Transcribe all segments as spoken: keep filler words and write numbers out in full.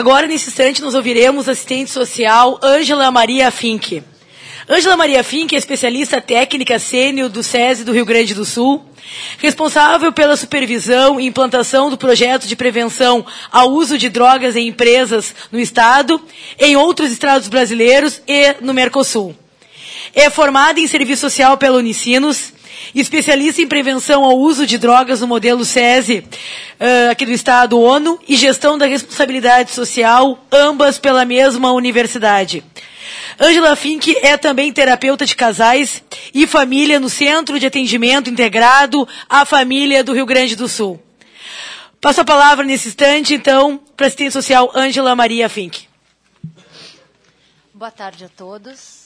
Agora, nesse instante, nós ouviremos a assistente social Ângela Maria Fink. Ângela Maria Fink é especialista técnica sênior do SESI do Rio Grande do Sul, responsável pela supervisão e implantação do projeto de prevenção ao uso de drogas em empresas no Estado, em outros estados brasileiros e no Mercosul. É formada em serviço social pela Unicinos, especialista em prevenção ao uso de drogas no modelo SESI, uh, aqui do Estado ONU, e gestão da responsabilidade social, ambas pela mesma universidade. Ângela Fink é também terapeuta de casais e família no Centro de Atendimento Integrado à Família do Rio Grande do Sul. Passo a palavra nesse instante, então, para a assistente social Ângela Maria Fink. Boa tarde a todos.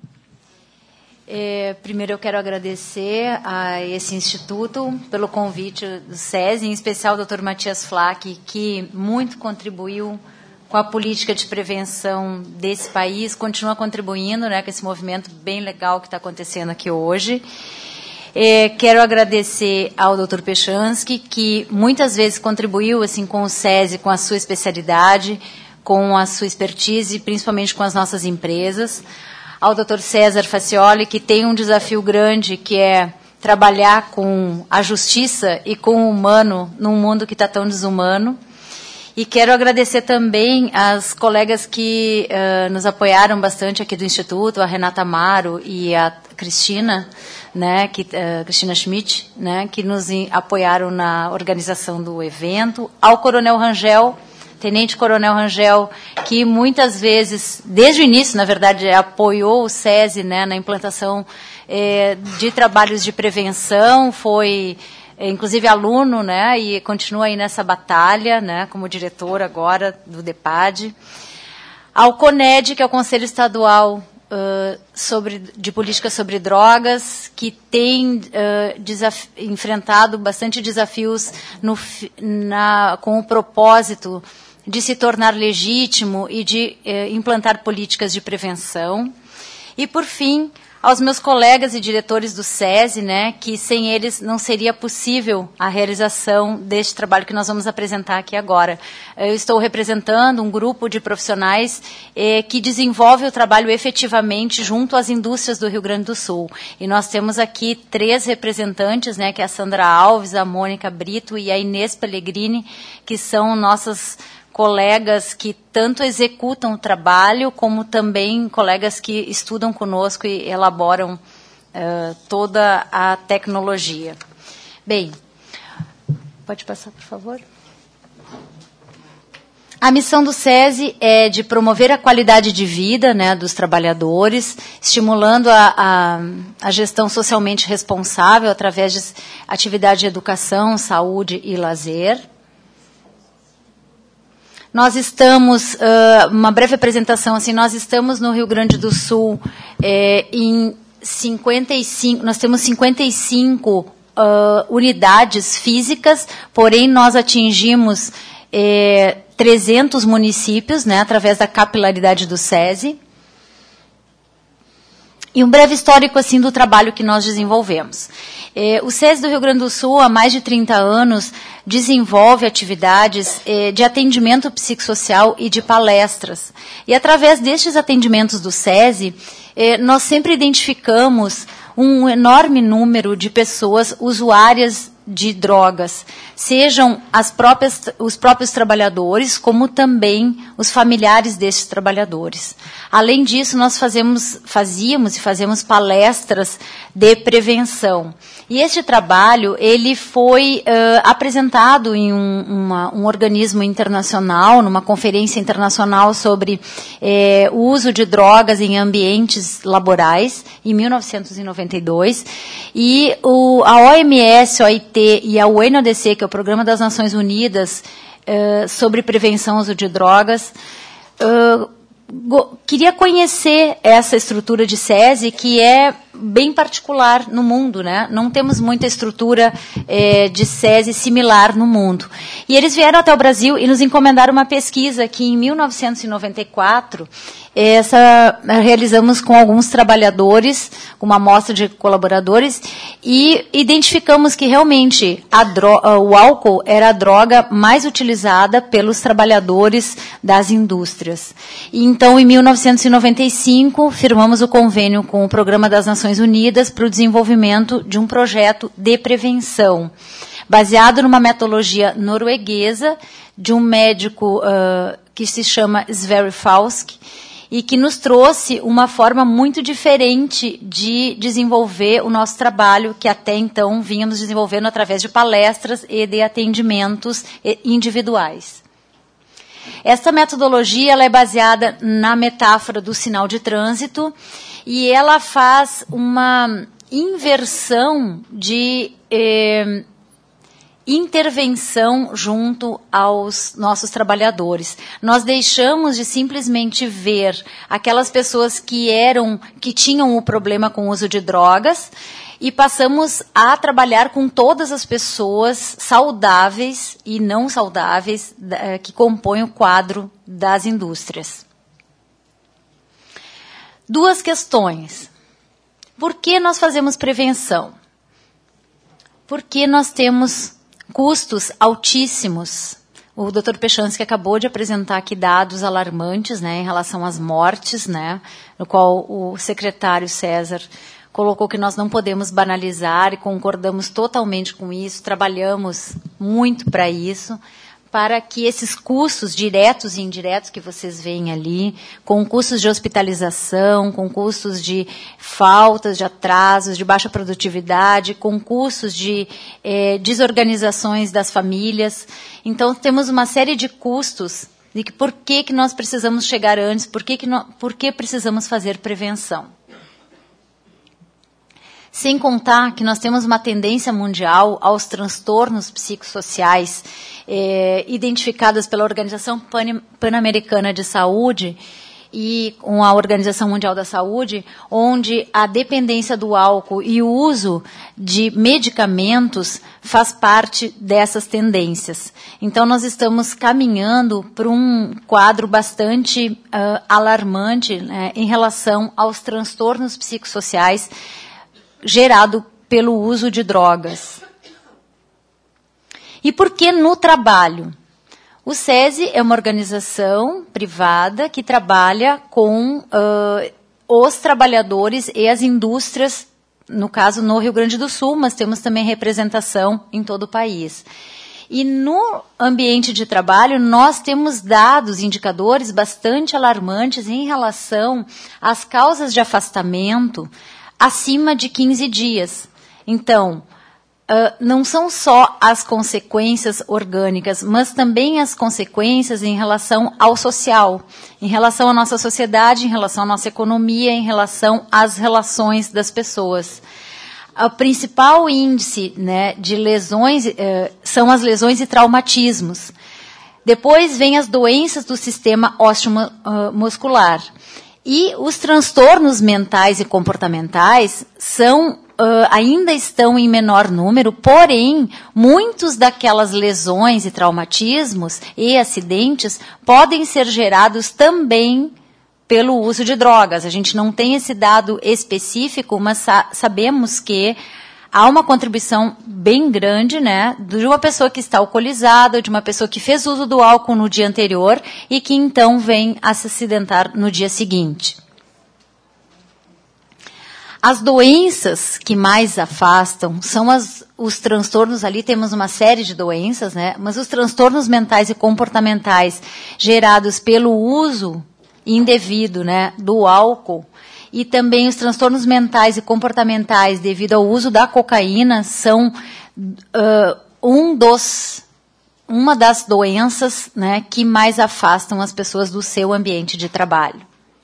É, primeiro eu quero agradecer a esse instituto pelo convite do SESI, em especial ao doutor Matias Flack, que muito contribuiu com a política de prevenção desse país, continua contribuindo, né, com esse movimento bem legal que está acontecendo aqui hoje. É, quero agradecer ao doutor Pechansky, que muitas vezes contribuiu assim, com o SESI, com a sua especialidade, com a sua expertise, principalmente com as nossas empresas. Ao doutor César Facioli, que tem um desafio grande, que é trabalhar com a justiça e com o humano num mundo que está tão desumano. E quero agradecer também às colegas que uh, nos apoiaram bastante aqui do Instituto, a Renata Amaro e a Cristina, né, que, uh, Cristina Schmidt, né, que nos apoiaram na organização do evento, ao Coronel Rangel, Tenente Coronel Rangel, que muitas vezes, desde o início, na verdade, apoiou o SESI, né, na implantação eh, de trabalhos de prevenção, foi, eh, inclusive, aluno, né, e continua aí nessa batalha, né, como diretor agora do DEPAD. Ao CONED, que é o Conselho Estadual uh, sobre, de Política sobre Drogas, que tem uh, enfrentado bastante desafios no, na, com o propósito de se tornar legítimo e de eh, implantar políticas de prevenção. E, por fim, aos meus colegas e diretores do SESI, né, que sem eles não seria possível a realização deste trabalho que nós vamos apresentar aqui agora. Eu estou representando um grupo de profissionais eh, que desenvolve o trabalho efetivamente junto às indústrias do Rio Grande do Sul. E nós temos aqui três representantes, né, que é a Sandra Alves, a Mônica Brito e a Inês Pellegrini, que são nossas colegas que tanto executam o trabalho, como também colegas que estudam conosco e elaboram uh, toda a tecnologia. Bem, pode passar, por favor? A missão do SESI é de promover a qualidade de vida, né, dos trabalhadores, estimulando a, a, a gestão socialmente responsável através de atividade de educação, saúde e lazer. Nós estamos, uh, uma breve apresentação, assim, nós estamos no Rio Grande do Sul eh, em cinquenta e cinco, nós temos cinquenta e cinco uh, unidades físicas, porém nós atingimos eh, trezentos municípios, né, através da capilaridade do SESI. E um breve histórico assim, do trabalho que nós desenvolvemos. Eh, o SESI do Rio Grande do Sul, há mais de trinta anos, desenvolve atividades eh, de atendimento psicossocial e de palestras. E, através destes atendimentos do SESI, eh, nós sempre identificamos um enorme número de pessoas usuárias de drogas, sejam as próprias, os próprios trabalhadores, como também os familiares desses trabalhadores. Além disso, nós fazemos, fazíamos e fazemos palestras de prevenção. E este trabalho, ele foi uh, apresentado em um, uma, um organismo internacional, numa conferência internacional sobre eh, o uso de drogas em ambientes laborais, em mil novecentos e noventa e dois, e o, a O M S, a O I T e a U N O D C, que é o Programa das Nações Unidas uh, sobre Prevenção ao Uso de Drogas, uh, go, queria conhecer essa estrutura de SESI, que é bem particular no mundo, né? Não temos muita estrutura eh, de SESI similar no mundo. E eles vieram até o Brasil e nos encomendaram uma pesquisa que, em mil novecentos e noventa e quatro, essa realizamos com alguns trabalhadores, uma amostra de colaboradores, E identificamos que realmente a dro- o álcool era a droga mais utilizada pelos trabalhadores das indústrias. E então, em mil novecentos e noventa e cinco, firmamos o convênio com o Programa das Nações Unidas para o desenvolvimento de um projeto de prevenção, baseado numa metodologia norueguesa de um médico uh, que se chama Sverre Falsk, e que nos trouxe uma forma muito diferente de desenvolver o nosso trabalho, que até então vínhamos desenvolvendo através de palestras e de atendimentos individuais. Esta metodologia ela é baseada na metáfora do sinal de trânsito e ela faz uma inversão de eh, intervenção junto aos nossos trabalhadores. Nós deixamos de simplesmente ver aquelas pessoas que eram, que tinham o problema com o uso de drogas e passamos a trabalhar com todas as pessoas saudáveis e não saudáveis que compõem o quadro das indústrias. Duas questões. Por que nós fazemos prevenção? Porque nós temos custos altíssimos. O doutor Pechansky acabou de apresentar aqui dados alarmantes, né, em relação às mortes, né, no qual o secretário César colocou que nós não podemos banalizar e concordamos totalmente com isso, trabalhamos muito para isso, para que esses custos diretos e indiretos que vocês veem ali, com custos de hospitalização, com custos de faltas, de atrasos, de baixa produtividade, com custos de eh, desorganizações das famílias. Então, temos uma série de custos de que por que, que nós precisamos chegar antes, por que, que, nós, por que precisamos fazer prevenção. Sem contar que nós temos uma tendência mundial aos transtornos psicossociais eh, identificadas pela Organização Pan- Pan-Americana de Saúde e com a Organização Mundial da Saúde, onde a dependência do álcool e o uso de medicamentos faz parte dessas tendências. Então, nós estamos caminhando para um quadro bastante uh, alarmante, né, em relação aos transtornos psicossociais gerado pelo uso de drogas. E por que no trabalho? O SESI é uma organização privada que trabalha com uh, os trabalhadores e as indústrias, no caso no Rio Grande do Sul, mas temos também representação em todo o país. E no ambiente de trabalho, nós temos dados, indicadores bastante alarmantes em relação às causas de afastamento acima de quinze dias. Então, uh, não são só as consequências orgânicas, mas também as consequências em relação ao social, em relação à nossa sociedade, em relação à nossa economia, em relação às relações das pessoas. O principal índice, né, de lesões uh, são as lesões e traumatismos. Depois vem as doenças do sistema osteomuscular. E os transtornos mentais e comportamentais são, uh, ainda estão em menor número, porém, muitos daquelas lesões e traumatismos e acidentes podem ser gerados também pelo uso de drogas. A gente não tem esse dado específico, mas sa- sabemos que há uma contribuição bem grande, né, de uma pessoa que está alcoolizada, de uma pessoa que fez uso do álcool no dia anterior e que então vem a se acidentar no dia seguinte. As doenças que mais afastam são as, os transtornos, ali temos uma série de doenças, né, mas os transtornos mentais e comportamentais gerados pelo uso indevido, né, do álcool, e também os transtornos mentais e comportamentais devido ao uso da cocaína são uh, um dos, uma das doenças, né, que mais afastam as pessoas do seu ambiente de trabalho.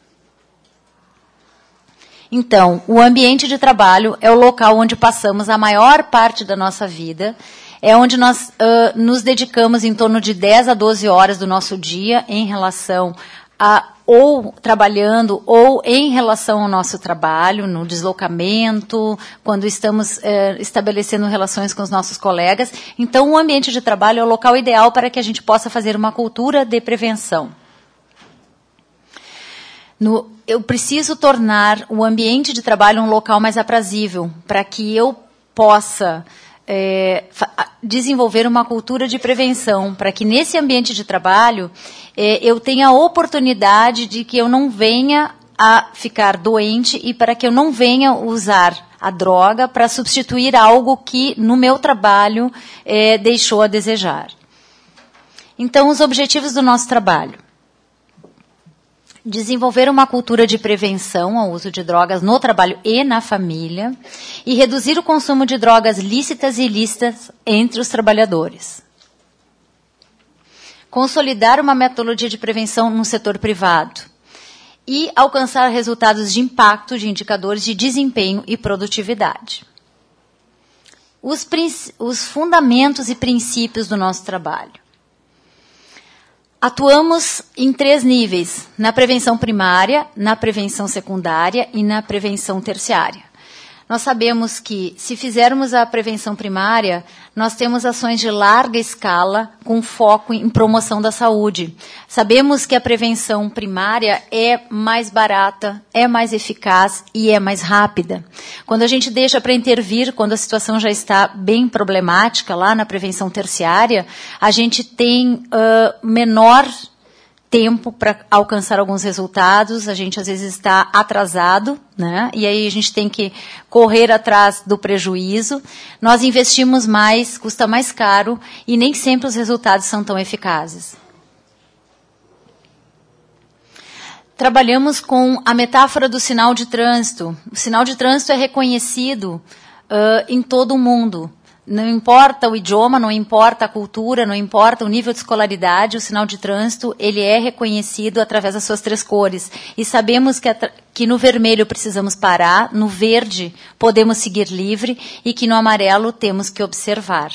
Então, o ambiente de trabalho é o local onde passamos a maior parte da nossa vida, é onde nós uh, nos dedicamos em torno de dez a doze horas do nosso dia em relação a ou trabalhando, ou em relação ao nosso trabalho, no deslocamento, quando estamos eh, estabelecendo relações com os nossos colegas. Então, o ambiente de trabalho é o local ideal para que a gente possa fazer uma cultura de prevenção. No, eu preciso tornar o ambiente de trabalho um local mais aprazível, para que eu possa é, desenvolver uma cultura de prevenção, para que nesse ambiente de trabalho é, eu tenha a oportunidade de que eu não venha a ficar doente e para que eu não venha usar a droga para substituir algo que no meu trabalho é, deixou a desejar. Então, os objetivos do nosso trabalho. Desenvolver uma cultura de prevenção ao uso de drogas no trabalho e na família e reduzir o consumo de drogas lícitas e ilícitas entre os trabalhadores. Consolidar uma metodologia de prevenção no setor privado e alcançar resultados de impacto de indicadores de desempenho e produtividade. Os, os fundamentos e princípios do nosso trabalho. Atuamos em três níveis, na prevenção primária, na prevenção secundária e na prevenção terciária. Nós sabemos que, se fizermos a prevenção primária, nós temos ações de larga escala com foco em promoção da saúde. Sabemos que a prevenção primária é mais barata, é mais eficaz e é mais rápida. Quando a gente deixa para intervir, quando a situação já está bem problemática lá na prevenção terciária, a gente tem uh, menor tempo para alcançar alguns resultados, a gente às vezes está atrasado, né? E aí a gente tem que correr atrás do prejuízo. Nós investimos mais, custa mais caro e nem sempre os resultados são tão eficazes. Trabalhamos com a metáfora do sinal de trânsito. O sinal de trânsito é reconhecido uh, em todo o mundo. Não importa o idioma, não importa a cultura, não importa o nível de escolaridade, o sinal de trânsito, ele é reconhecido através das suas três cores. E sabemos que, que no vermelho precisamos parar, no verde podemos seguir livre e que no amarelo temos que observar.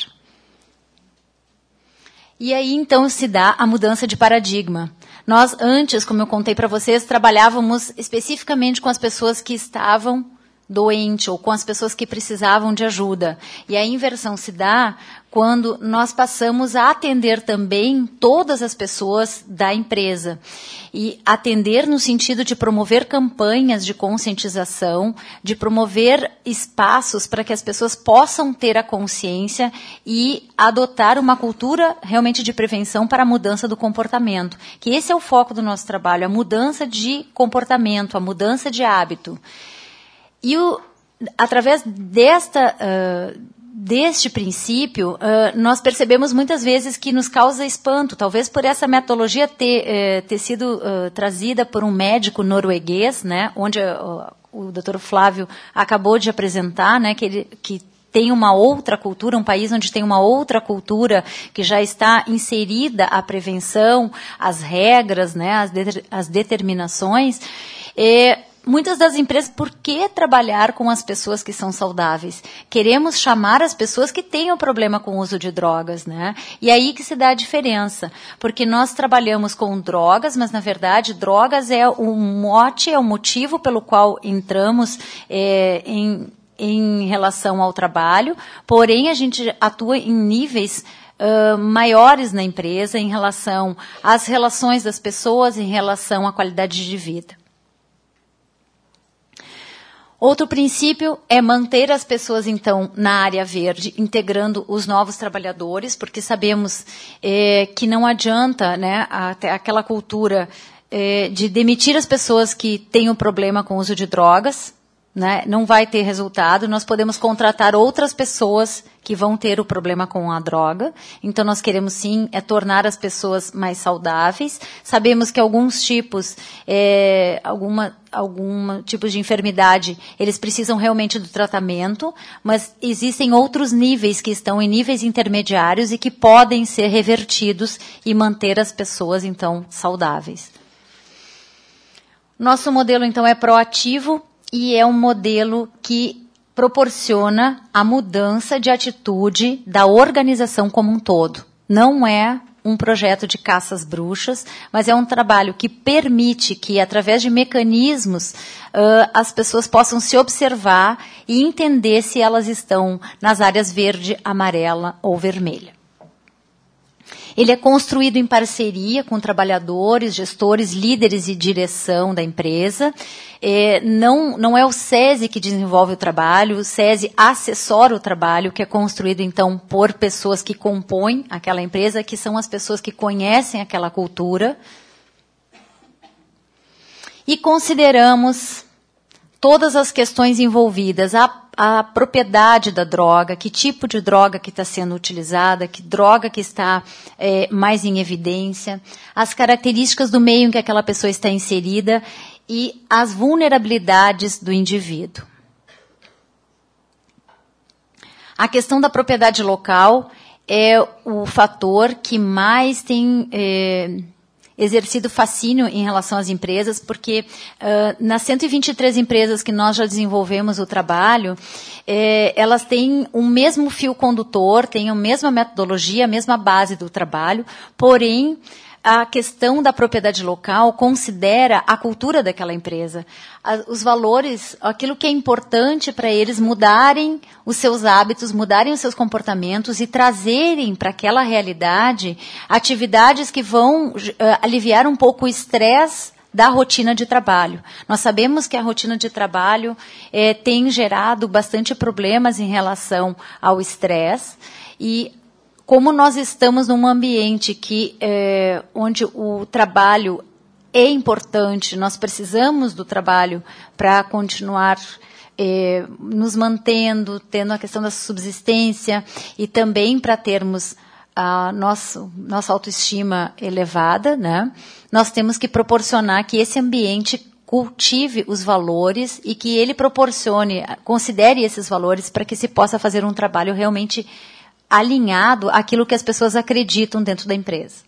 E aí, então, se dá a mudança de paradigma. Nós, antes, como eu contei para vocês, trabalhávamos especificamente com as pessoas que estavam doente ou com as pessoas que precisavam de ajuda. E a inversão se dá quando nós passamos a atender também todas as pessoas da empresa. E atender no sentido de promover campanhas de conscientização, de promover espaços para que as pessoas possam ter a consciência e adotar uma cultura realmente de prevenção para a mudança do comportamento. Que esse é o foco do nosso trabalho, a mudança de comportamento, a mudança de hábito. E o, através desta, uh, deste princípio, uh, nós percebemos muitas vezes que nos causa espanto, talvez por essa metodologia ter, uh, ter sido uh, trazida por um médico norueguês, né, onde uh, o doutor Flávio acabou de apresentar, né, que, ele, que tem uma outra cultura, um país onde tem uma outra cultura que já está inserida a prevenção, as regras, né, as, de, as determinações. E, muitas das empresas, por que trabalhar com as pessoas que são saudáveis? Queremos chamar as pessoas que têm o problema com o uso de drogas, né? E aí que se dá a diferença, porque nós trabalhamos com drogas, mas na verdade drogas é o mote, é o motivo pelo qual entramos é, em, em relação ao trabalho, porém a gente atua em níveis Uh, maiores na empresa em relação às relações das pessoas, em relação à qualidade de vida. Outro princípio é manter as pessoas, então, na área verde, integrando os novos trabalhadores, porque sabemos é, que não adianta, né, até aquela cultura é, de demitir as pessoas que têm um problema com o uso de drogas, né, não vai ter resultado. Nós podemos contratar outras pessoas que vão ter o problema com a droga. Então, nós queremos, sim, é tornar as pessoas mais saudáveis. Sabemos que alguns tipos, é, alguma, algum tipos de enfermidade, eles precisam realmente do tratamento, mas existem outros níveis que estão em níveis intermediários e que podem ser revertidos e manter as pessoas, então, saudáveis. Nosso modelo, então, é proativo e é um modelo que proporciona a mudança de atitude da organização como um todo. Não é um projeto de caça às bruxas, mas é um trabalho que permite que, através de mecanismos, uh, as pessoas possam se observar e entender se elas estão nas áreas verde, amarela ou vermelha. Ele é construído em parceria com trabalhadores, gestores, líderes e direção da empresa. É, não, não é o SESI que desenvolve o trabalho, o SESI assessora o trabalho, que é construído, então, por pessoas que compõem aquela empresa, que são as pessoas que conhecem aquela cultura. E consideramos todas as questões envolvidas, a a propriedade da droga, que tipo de droga que está sendo utilizada, que droga que está é, mais em evidência, as características do meio em que aquela pessoa está inserida e as vulnerabilidades do indivíduo. A questão da propriedade local é o fator que mais tem é, exercido fascínio em relação às empresas, porque uh, nas cento e vinte e três empresas que nós já desenvolvemos o trabalho, eh, elas têm o mesmo fio condutor, têm a mesma metodologia, a mesma base do trabalho, porém, a questão da propriedade local considera a cultura daquela empresa, os valores, aquilo que é importante para eles mudarem os seus hábitos, mudarem os seus comportamentos e trazerem para aquela realidade atividades que vão uh, aliviar um pouco o estresse da rotina de trabalho. Nós sabemos que a rotina de trabalho eh, tem gerado bastante problemas em relação ao estresse e como nós estamos num ambiente que, é, onde o trabalho é importante, nós precisamos do trabalho para continuar é, nos mantendo, tendo a questão da subsistência e também para termos a nossa, nossa autoestima elevada, né? Nós temos que proporcionar que esse ambiente cultive os valores e que ele proporcione, considere esses valores para que se possa fazer um trabalho realmente alinhado àquilo que as pessoas acreditam dentro da empresa.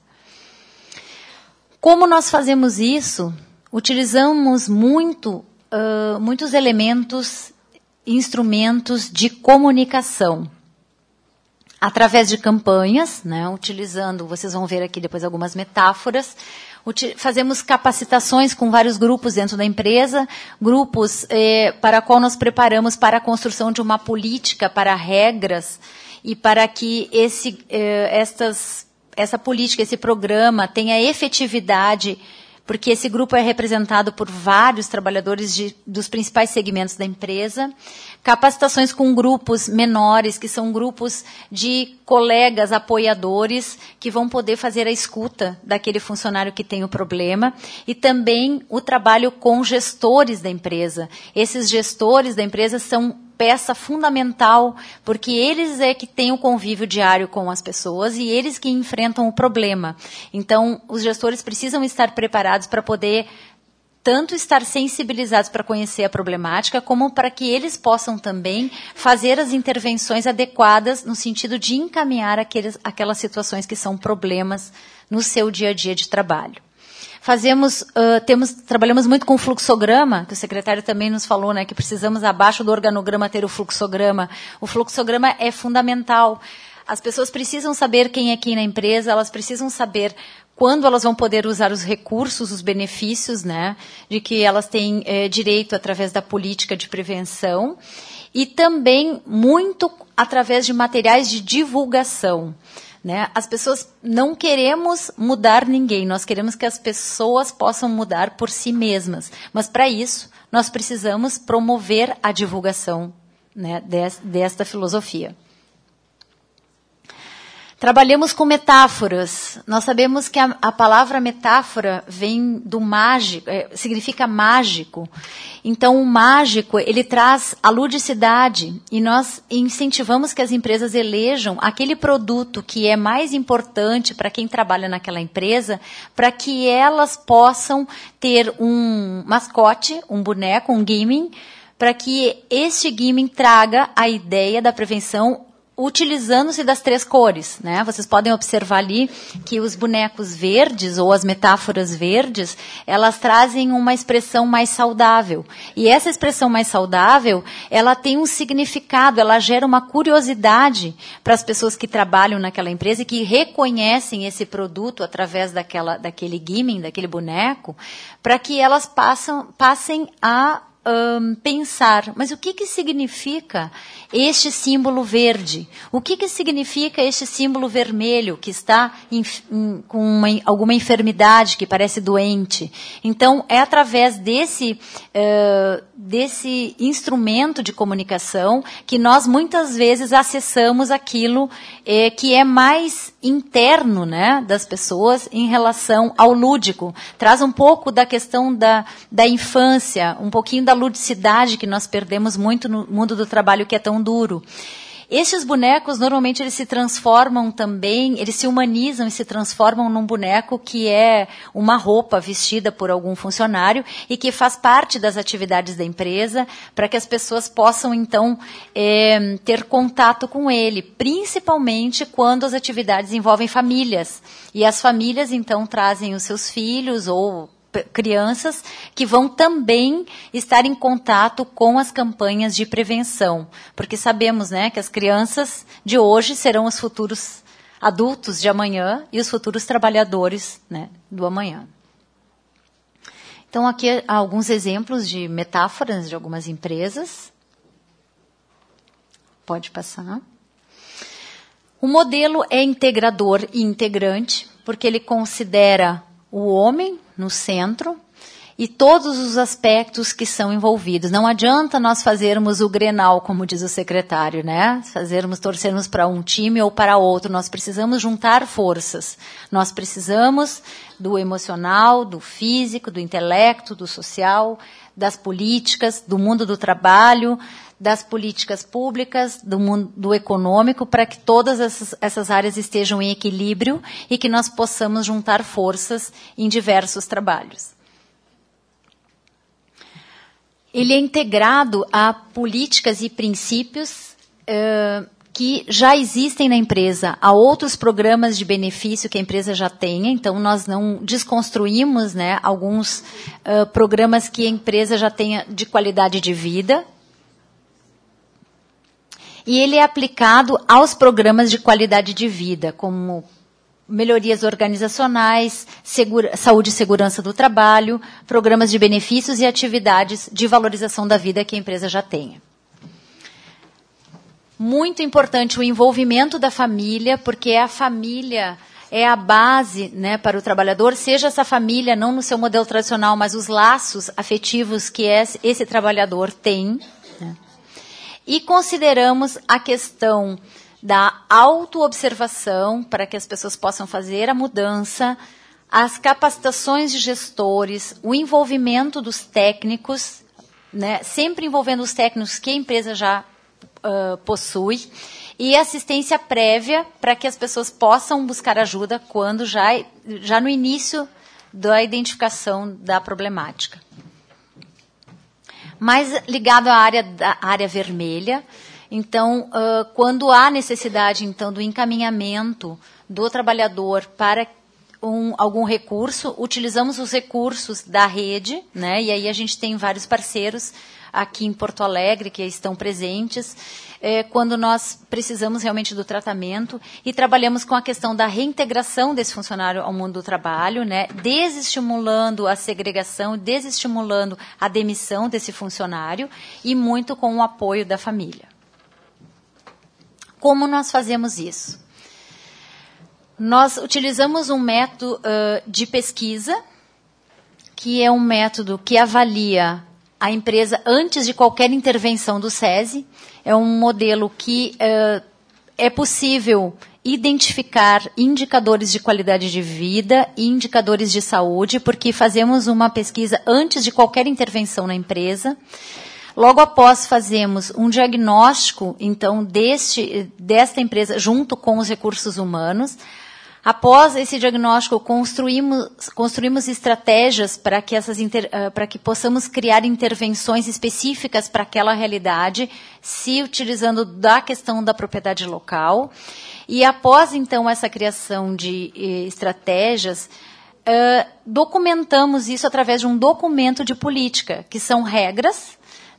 Como nós fazemos isso? Utilizamos muito, uh, muitos elementos, instrumentos de comunicação. Através de campanhas, né, utilizando, vocês vão ver aqui depois algumas metáforas, fazemos capacitações com vários grupos dentro da empresa, grupos eh, para qual nós preparamos para a construção de uma política, para regras, e para que esse, eh, estas, essa política, esse programa tenha efetividade, porque esse grupo é representado por vários trabalhadores de, dos principais segmentos da empresa. Capacitações com grupos menores, que são grupos de colegas apoiadores, que vão poder fazer a escuta daquele funcionário que tem o problema. E também o trabalho com gestores da empresa. Esses gestores da empresa são peça fundamental, porque eles é que têm o convívio diário com as pessoas e eles que enfrentam o problema. Então, os gestores precisam estar preparados para poder tanto estar sensibilizados para conhecer a problemática, como para que eles possam também fazer as intervenções adequadas no sentido de encaminhar aqueles, aquelas situações que são problemas no seu dia a dia de trabalho. Fazemos, uh, temos, trabalhamos muito com fluxograma, que o secretário também nos falou, né, que precisamos, abaixo do organograma, ter o fluxograma. O fluxograma é fundamental. As pessoas precisam saber quem é quem na empresa, elas precisam saber quando elas vão poder usar os recursos, os benefícios, né, de que elas têm eh, direito através da política de prevenção, e também muito através de materiais de divulgação. Né? As pessoas, não queremos mudar ninguém, nós queremos que as pessoas possam mudar por si mesmas. Mas, para isso, nós precisamos promover a divulgação, né, desta filosofia. Trabalhamos com metáforas. Nós sabemos que a, a palavra metáfora vem do mágico, é, significa mágico. Então, o mágico, ele traz a ludicidade e nós incentivamos que as empresas elejam aquele produto que é mais importante para quem trabalha naquela empresa, para que elas possam ter um mascote, um boneco, um gaming, para que este gaming traga a ideia da prevenção utilizando-se das três cores, né? Vocês podem observar ali que os bonecos verdes ou as metáforas verdes, elas trazem uma expressão mais saudável. E essa expressão mais saudável, ela tem um significado, ela gera uma curiosidade para as pessoas que trabalham naquela empresa e que reconhecem esse produto através daquela, daquele gaming, daquele boneco, para que elas passam, passem a um, pensar, mas o que, que significa este símbolo verde? O que, que significa este símbolo vermelho que está em, em, com uma, alguma enfermidade que parece doente? Então, é através desse, uh, desse instrumento de comunicação que nós muitas vezes acessamos aquilo eh, que é mais interno, né, das pessoas em relação ao lúdico. Traz um pouco da questão da, da infância, um pouquinho da ludicidade que nós perdemos muito no mundo do trabalho que é tão duro. Estes bonecos, normalmente, eles se transformam também, eles se humanizam e se transformam num boneco que é uma roupa vestida por algum funcionário e que faz parte das atividades da empresa para que as pessoas possam, então, é, ter contato com ele, principalmente quando as atividades envolvem famílias. E as famílias, então, trazem os seus filhos ou crianças que vão também estar em contato com as campanhas de prevenção, porque sabemos, né, que as crianças de hoje serão os futuros adultos de amanhã e os futuros trabalhadores, né, do amanhã. Então, aqui há alguns exemplos de metáforas de algumas empresas. Pode passar. O modelo é integrador e integrante, porque ele considera o homem no centro e todos os aspectos que são envolvidos. Não adianta nós fazermos o Grenal, como diz o secretário, né? Fazermos, torcermos para um time ou para outro. Nós precisamos juntar forças. Nós precisamos do emocional, do físico, do intelecto, do social, das políticas, do mundo do trabalho, das políticas públicas, do mundo do econômico, para que todas essas, essas áreas estejam em equilíbrio e que nós possamos juntar forças em diversos trabalhos. Ele é integrado a políticas e princípios uh, que já existem na empresa, há outros programas de benefício que a empresa já tem, então nós não desconstruímos, né, alguns uh, programas que a empresa já tenha de qualidade de vida. E ele é aplicado aos programas de qualidade de vida, como melhorias organizacionais, segura, saúde e segurança do trabalho, programas de benefícios e atividades de valorização da vida que a empresa já tenha. Muito importante o envolvimento da família, porque a família é a base, né, para o trabalhador, seja essa família não no seu modelo tradicional, mas os laços afetivos que esse trabalhador tem, né? E consideramos a questão da autoobservação para que as pessoas possam fazer a mudança, as capacitações de gestores, o envolvimento dos técnicos, né, sempre envolvendo os técnicos que a empresa já uh, possui, e assistência prévia para que as pessoas possam buscar ajuda quando já, já no início da identificação da problemática. Mais ligado à área, da área vermelha, então, uh, quando há necessidade, então, do encaminhamento do trabalhador para um, algum recurso, utilizamos os recursos da rede, né, e aí a gente tem vários parceiros aqui em Porto Alegre que estão presentes, é, quando nós precisamos realmente do tratamento, e trabalhamos com a questão da reintegração desse funcionário ao mundo do trabalho, né, desestimulando a segregação, desestimulando a demissão desse funcionário, e muito com o apoio da família. Como nós fazemos isso? Nós utilizamos um método uh, de pesquisa, que é um método que avalia a empresa antes de qualquer intervenção do SESI. É um modelo que uh, é possível identificar indicadores de qualidade de vida e indicadores de saúde, porque fazemos uma pesquisa antes de qualquer intervenção na empresa. Logo após, fazemos um diagnóstico, então, deste, desta empresa, junto com os recursos humanos. Após esse diagnóstico, construímos, construímos estratégias para que, essas inter, para que possamos criar intervenções específicas para aquela realidade, se utilizando da questão da propriedade local. E após, então, essa criação de eh, estratégias, Uh, documentamos isso através de um documento de política, que são regras,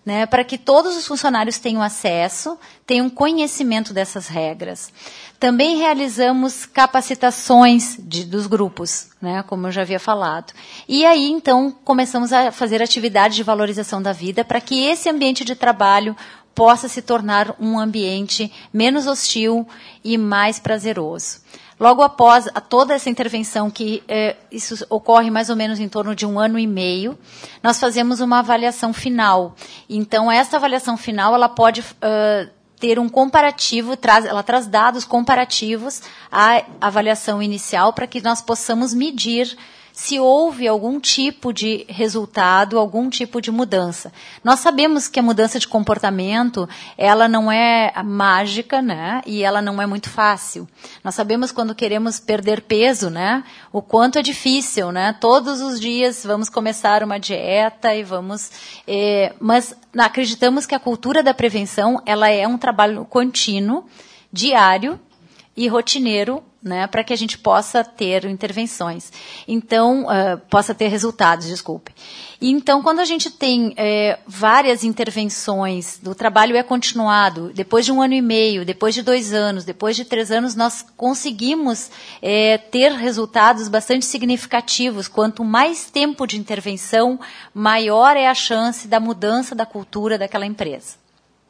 né, para que todos os funcionários tenham acesso, tenham conhecimento dessas regras. Também realizamos capacitações de, dos grupos, né, como eu já havia falado. E aí, então, começamos a fazer atividades de valorização da vida para que esse ambiente de trabalho possa se tornar um ambiente menos hostil e mais prazeroso. Logo após a toda essa intervenção, que eh, isso ocorre mais ou menos em torno de um ano e meio, nós fazemos uma avaliação final. Então, essa avaliação final ela pode uh, ter um comparativo, traz, ela traz dados comparativos à avaliação inicial para que nós possamos medir se houve algum tipo de resultado, algum tipo de mudança. Nós sabemos que a mudança de comportamento, ela não é mágica, né? E ela não é muito fácil. Nós sabemos quando queremos perder peso, né? O quanto é difícil, né? Todos os dias vamos começar uma dieta e vamos... Eh, mas acreditamos que a cultura da prevenção, ela é um trabalho contínuo, diário e rotineiro, né, para que a gente possa ter intervenções. Então, uh, possa ter resultados, desculpe. E, então, quando a gente tem é, várias intervenções, o trabalho é continuado, depois de um ano e meio, depois de dois anos, depois de três anos, nós conseguimos é, ter resultados bastante significativos. Quanto mais tempo de intervenção, maior é a chance da mudança da cultura daquela empresa.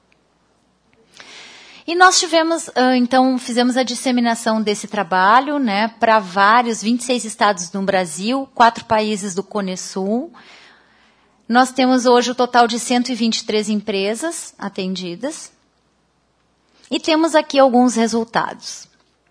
E nós tivemos, então, fizemos a disseminação desse trabalho, né, para vários, vinte e seis estados no Brasil, quatro países do Cone Sul. Nós temos hoje o total de cento e vinte e três empresas atendidas. E temos aqui alguns resultados.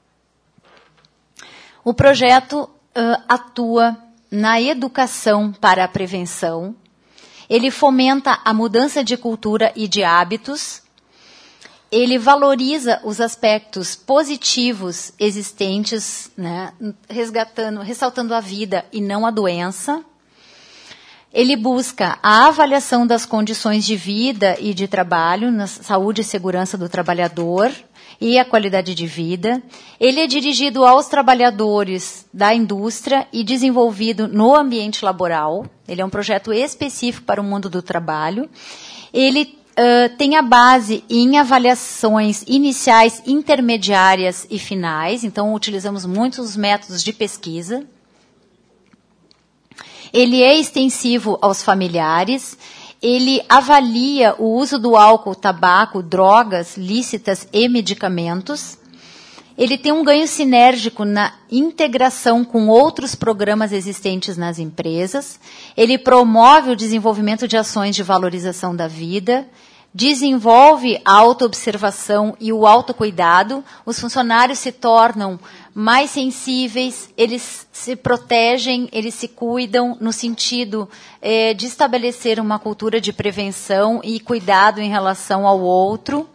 O projeto uh, atua na educação para a prevenção. Ele fomenta a mudança de cultura e de hábitos. Ele valoriza os aspectos positivos existentes, né, resgatando, ressaltando a vida e não a doença. Ele busca a avaliação das condições de vida e de trabalho, na saúde e segurança do trabalhador e a qualidade de vida. Ele é dirigido aos trabalhadores da indústria e desenvolvido no ambiente laboral. Ele é um projeto específico para o mundo do trabalho. Ele Uh, tem a base em avaliações iniciais, intermediárias e finais. Então, utilizamos muitos métodos de pesquisa. Ele é extensivo aos familiares. Ele avalia o uso do álcool, tabaco, drogas lícitas e medicamentos. Ele tem um ganho sinérgico na integração com outros programas existentes nas empresas. Ele promove o desenvolvimento de ações de valorização da vida, desenvolve a autoobservação e o autocuidado. Os funcionários se tornam mais sensíveis, eles se protegem, eles se cuidam no sentido eh, de estabelecer uma cultura de prevenção e cuidado em relação ao outro.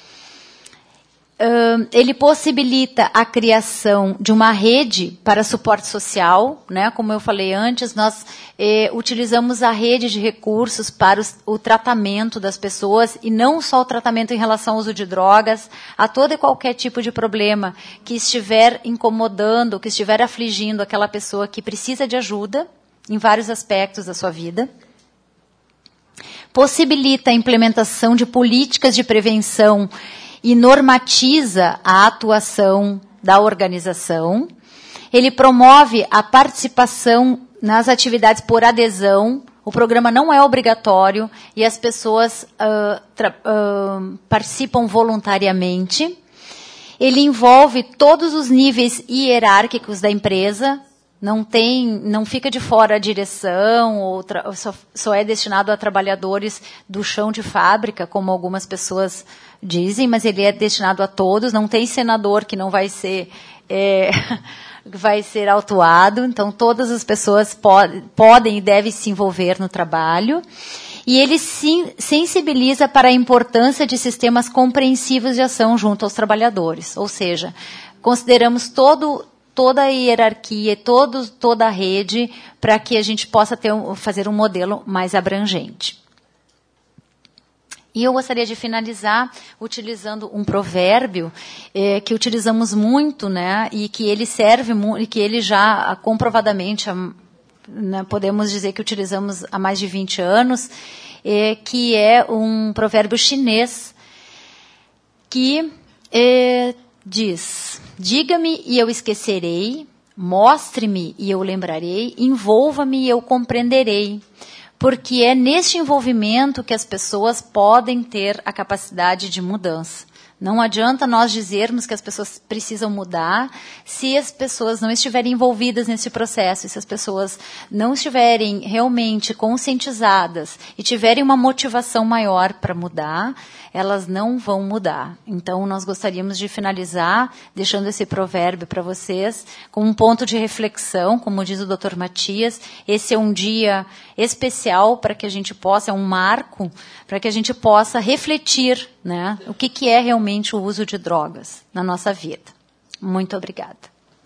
Uh, ele possibilita a criação de uma rede para suporte social, né? Como eu falei antes, nós eh, utilizamos a rede de recursos para os, o tratamento das pessoas, e não só o tratamento em relação ao uso de drogas, a todo e qualquer tipo de problema que estiver incomodando, que estiver afligindo aquela pessoa que precisa de ajuda em vários aspectos da sua vida. Possibilita a implementação de políticas de prevenção e normatiza a atuação da organização. Ele promove a participação nas atividades por adesão. O programa não é obrigatório e as pessoas uh, uh, participam voluntariamente. Ele envolve todos os níveis hierárquicos da empresa. Não tem, não fica de fora a direção, ou tra- só, só é destinado a trabalhadores do chão de fábrica, como algumas pessoas dizem, mas ele é destinado a todos. Não tem senador que não vai ser, é, vai ser autuado. Então, todas as pessoas pod- podem e devem se envolver no trabalho. E ele sim, sensibiliza para a importância de sistemas compreensivos de ação junto aos trabalhadores. Ou seja, consideramos todo... toda a hierarquia, todo, toda a rede, para que a gente possa ter um, fazer um modelo mais abrangente. E eu gostaria de finalizar utilizando um provérbio eh, que utilizamos muito, né, e que ele serve, e que ele já comprovadamente há né, podemos dizer que utilizamos há mais de vinte anos, é, que é um provérbio chinês que é, diz: diga-me e eu esquecerei, mostre-me e eu lembrarei, envolva-me e eu compreenderei. Porque é neste envolvimento que as pessoas podem ter a capacidade de mudança. Não adianta nós dizermos que as pessoas precisam mudar se as pessoas não estiverem envolvidas nesse processo, se as pessoas não estiverem realmente conscientizadas e tiverem uma motivação maior para mudar, elas não vão mudar. Então, nós gostaríamos de finalizar deixando esse provérbio para vocês com um ponto de reflexão, como diz o doutor Matias. Esse é um dia especial para que a gente possa, é um marco, para que a gente possa refletir, né, o que, que é realmente o uso de drogas na nossa vida. Muito obrigada.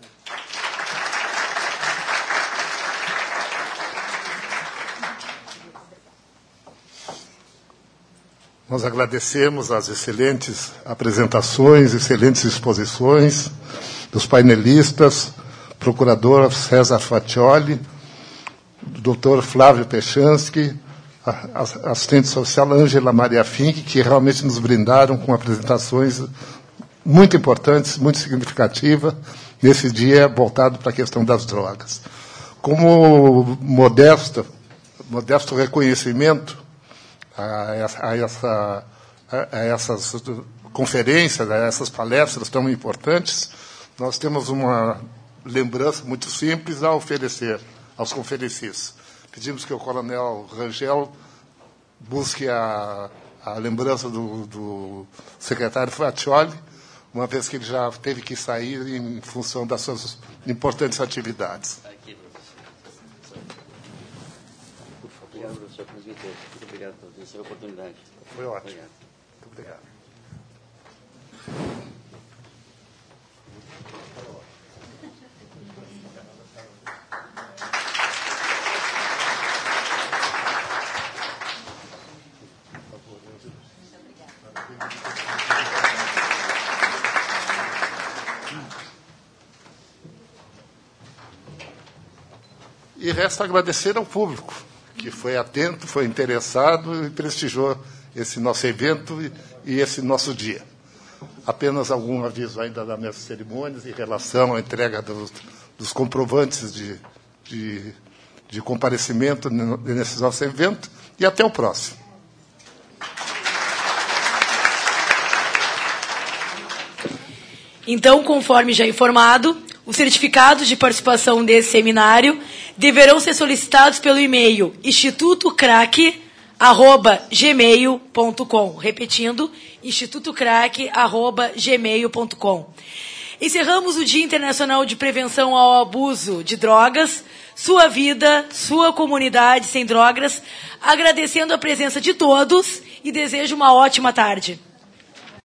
Nós agradecemos as excelentes apresentações, excelentes exposições dos painelistas, procurador César Faccioli, doutor Flávio Pechansky, a assistente social Ângela Maria Fink, que realmente nos brindaram com apresentações muito importantes, muito significativas, nesse dia voltado para a questão das drogas. Como modesto, modesto reconhecimento a, a, essa, a essas conferências, a essas palestras tão importantes, nós temos uma lembrança muito simples a oferecer aos conferencistas. Pedimos que o coronel Rangel busque a, a lembrança do, do secretário Faccioli, uma vez que ele já teve que sair em função das suas importantes atividades. Obrigado, professor presbítero. Muito obrigado pela sua oportunidade. Foi ótimo. Obrigado. Muito obrigado. E resta agradecer ao público, que foi atento, foi interessado e prestigiou esse nosso evento e, e esse nosso dia. Apenas algum aviso ainda das minhas cerimônias em relação à entrega dos, dos comprovantes de, de, de comparecimento nesse nosso evento, e até o próximo. Então, conforme já informado, os certificados de participação desse seminário deverão ser solicitados pelo e-mail instituto crac arroba gmail ponto com. Repetindo, instituto crac arroba gmail ponto com. Encerramos o Dia Internacional de Prevenção ao Abuso de Drogas, Sua Vida, Sua Comunidade Sem Drogas, agradecendo a presença de todos e desejo uma ótima tarde.